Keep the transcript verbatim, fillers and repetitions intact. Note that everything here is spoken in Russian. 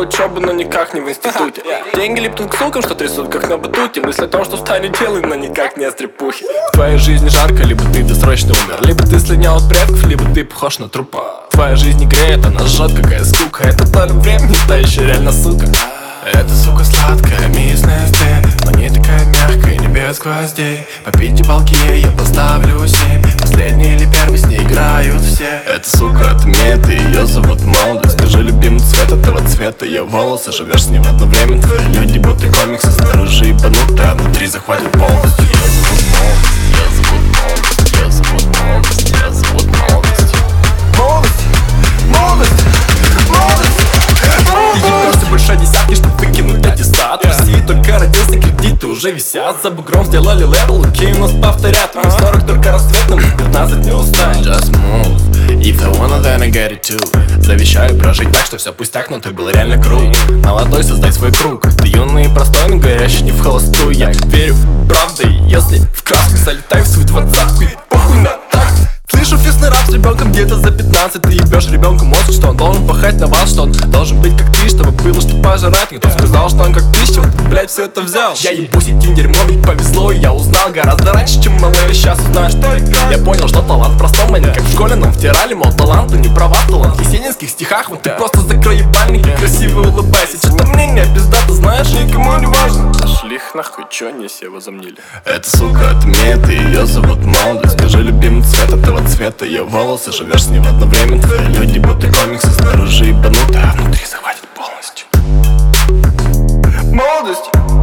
учебы, но никак не в институте. Деньги липнут к сукам, что трясут как на батуте. Мысль о том, что встали делай, но никак не стрепухи. В твоей жизни жарко, либо ты досрочно умер, либо ты слинял от предков, либо ты похож на трупа. Твоя жизнь не греет, она жжет, какая скука. Это доля времени, та еще реально сука. Эта сука сладкая, мисс Несте, но не такая мягкая, не без гвоздей. По пятибалке ей я поставлю семь. Последний или первый с ней играют все. Эта сука отмет, и ее зовут молодость. Скажи любимый цвет этого цвета ее волосы. Живешь с ним одновременно, твои люди будто комиксы. Снаружи ебануты, а внутри захватит полностью. Ее зовут молодость, ее зовут молодость, ее зовут молодость, ее зовут молодость. Молодость, молодость, молодость. Ты ебешься больше десятки, чтоб выкинуть аттестат. В России только родился, кредиты уже висят. За бугром сделали левел, окей, у нас повторят. В сорок только рассветным, пятнадцать не устанет. Just move, if I wanna then I get it too. Завещаю прожить так, что все пустяк, но ты был реально крут. Молодой, создай свой круг. Ты юный и простой, но горящий не в холостую. Я верю правдой, если в краску залетаю в свою двадцатку. И похуй на такт. Слышу фистный рап с ребенком где-то за пятнадцать. Ты ебешь ребенку мозг, что он должен пахать на вас, что он должен быть как ты, чтобы было что пожрать. Никто сказал, что он как ты, с чего ты, блядь, все это взял. Я ебусь этим дерьмом, ведь повезло, и я узнал гораздо раньше, чем малые сейчас узнают, что играть. Я понял, что талант в простом, а не как в школе нам втирали, мол, талант, не права, талант в есенинских стихах. Вот ты просто закрой ебальник и красиво улыбайся. Что-то мнение пиздато, знаешь, никому не важно. Пошли их нахуй, чё они все возомнили? Эта сука отмет, и ее зовут молодость. Скажи любимый цвет этого цвета ее волосы. Живешь с ним одновременно, твои люди будто комиксы. Снаружи ебануты, а внутри захватит полностью. Молодость.